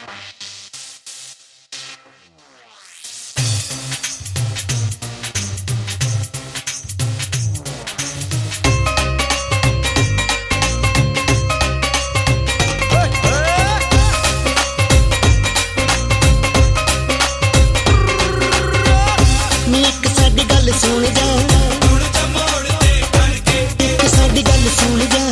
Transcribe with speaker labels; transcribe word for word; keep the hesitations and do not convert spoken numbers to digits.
Speaker 1: सुन जा, सुन जा मोड़ ते करके, साडी गल सुन जा।